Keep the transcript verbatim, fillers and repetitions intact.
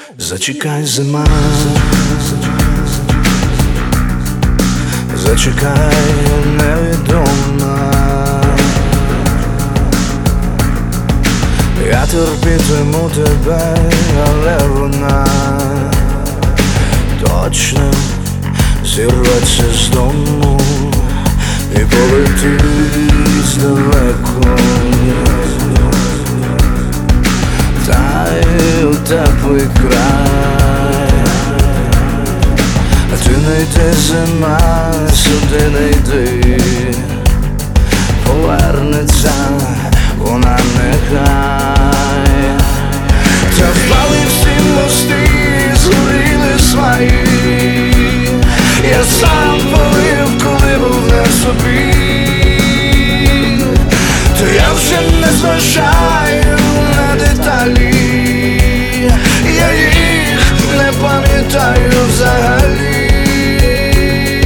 Зачекай, зима, зачекай, невідома. Я терпітиму тебе, але вона точно зірветься з дому і полетить далеко. Та й у теплий край. А ти не йди, зима, сюди не йди. Повернеться вона нехай. Та впали всі мости, згоріли свої. Я сам полив, коли був на собі. То я вже не зважаю на деталі. Я їх не пам'ятаю взагалі.